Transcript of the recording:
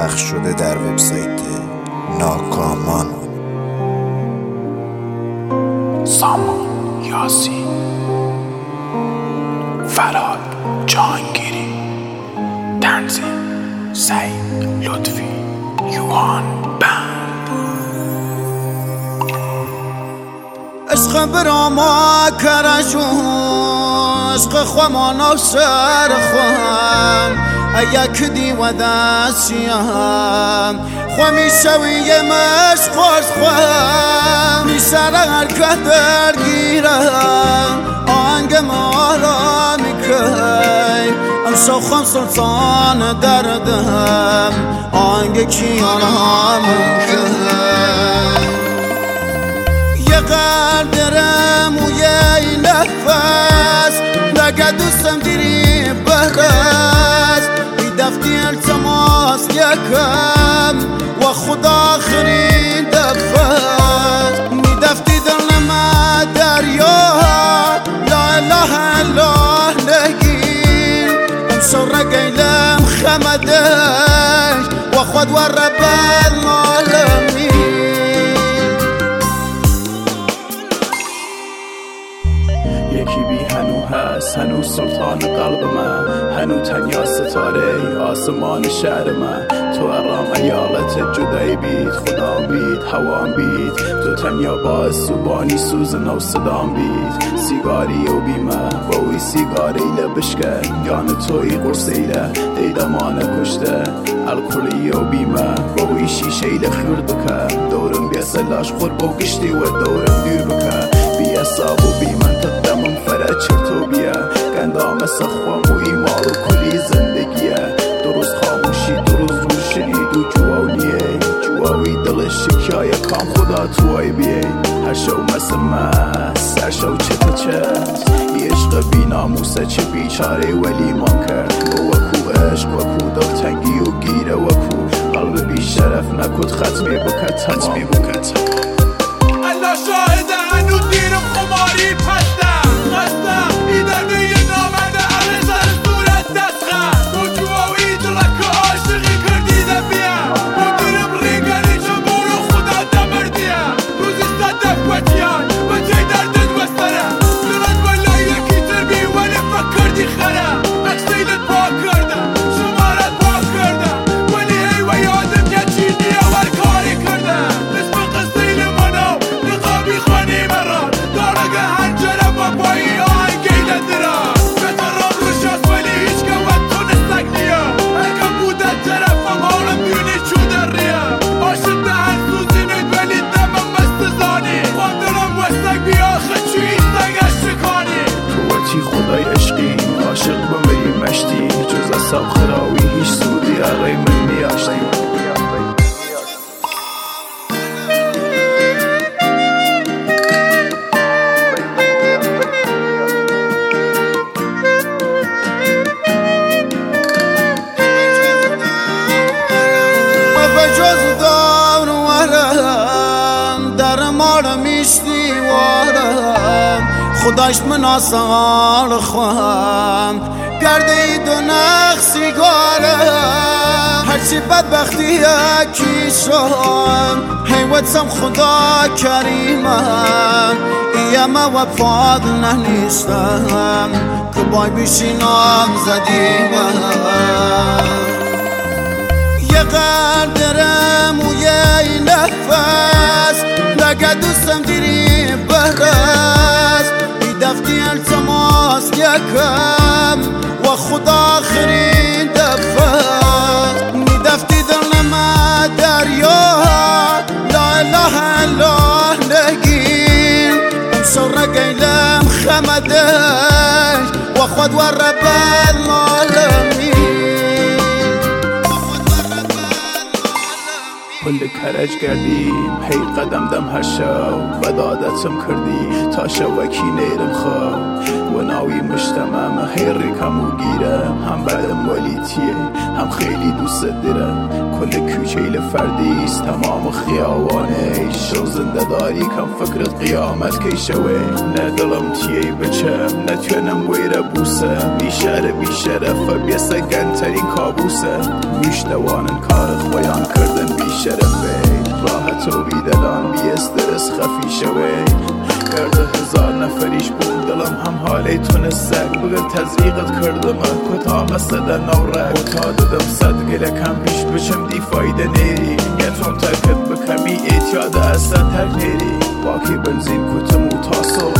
پخش شده در وبسایت ناکامان. سامان یاسین، فراد جهانگیری، تنظیم سعید لطفی، یوهان بند. عشق براما کرشون، عشق خوامان سر خوام یک دیو دستیم خوا میشوی مشق خوام میسر حرکت درگیرم آهنگ ما را میکی امشو خم سلطان دردم آهنگ کیان هم یه قدرم و یه نفس لگه دوستم دیری برس ای دفتی التماس یکم و خدا آخرین دفت می دفتی دل ما دریا لا اله الا نگیر امشو رگیلم خمدش و خود و رب العالمین. یکی بی هنو هست هنو سلطان قلب من، هنو تنیا ستاره آسمان شهر من. تو ارام ایالت جدایی بید، خدا بید، هوام بید، تو تنیا باعث سوبانی سوز نو صدام بید. سیگاری و بیمه باوی سیگاری لبشکن یان توی قرسیله دیدمان کشته الکلی و بیمه باوی شیشه لخیر بکن دورم بیا سلاش خور با گشتی و دورم دیر بکن بیا ساب و بیمن تدمم فرد چرتو بیا گندام سخوام و ایمال و کلی زندگیه درست خاموشی درست روشنید و جوالیه جواوی دل شکایه کام خدا توی بیه هر شو مسمه سر شو چه چست ای عشق بی ناموسه چه بیچاره ولی ما کرد وکو عشق وکو دل تنگی و گیره وکو قلب بی شرف نکد ختمی بکت حتمی بکت الله شاهده هنو دیرم خماری پستم خستم ای درده یه نامده اره سر صورت دستخم تو جواوی دلک عاشقی کردیده بیم تو دیرم ریگری چمون و خدا دمردیم روزی صدف وطیان و چه دردت وسترم دلت بلا یکی تربی ولی فکردی خرم اکسیلت پاک کردم شمارت پاک کردم ولی هی و یادم یه چیزی اول کاری کردم اسم قصیل منو نقابی خانی مران دارگه هنجره با پایی آهنگیل درم بترام روش هست ولی هیچ که وقت تونستک نیا اگه بودت طرفم حالم بیونی چو در ریم عاشق دهن سوزینید ولی دمم مستزانی خواندرم وستک بیا خچوی ایستگش شکانی تو وقتی خدای عشقی عاشق بمری مشتی جز اصاب خراوی هیچ سودی اره من نیاشتی بجز دار ورم در مار میشتی وارم خداش من آسال خواهم کرده ای دو نقصی گارم هرچی بدبختی یکی شم حیوتم خدا کریمم ایم و فضل نیستم که بای بیشینم زدیمم یه قدرم و یه نفس لگه دوستم دیری برس ای دفتی التماس یکم و خدا آخرین دفت می دفتی دل ما دریا لا اله الا نگیر امشو رگیلم خمدش و خود و رب العالمین. کل کرج کردیم هی قدم دم هر شو بدادتم کردی تا شوکی نیرم خواب و ناوی مشتمم خیری کمو گیره هم بعدم ولیتیه هم خیلی دوست دارم کل کوچه فردیست تمام خیابانه شو زنده داری کم فکرت قیامت کی شوه نه دلم تیه بچم نتونم ویره بوسه بیشرف بیسگنترین کابوسه میشتوانن کار خویان کردن بیشرفه راحت و بیدلان بی استرس خفی شوه کرده 1000 نفریش بود دلم هم حالی تونسته بگه تزریقت کردم کتا قصده نوره کتا دادم 100 گله کم پیش بچم دی فایده نیری یتون ترکت بکمی ایتیاد اصلا تر نیری باکی بنزین کتمو تاسو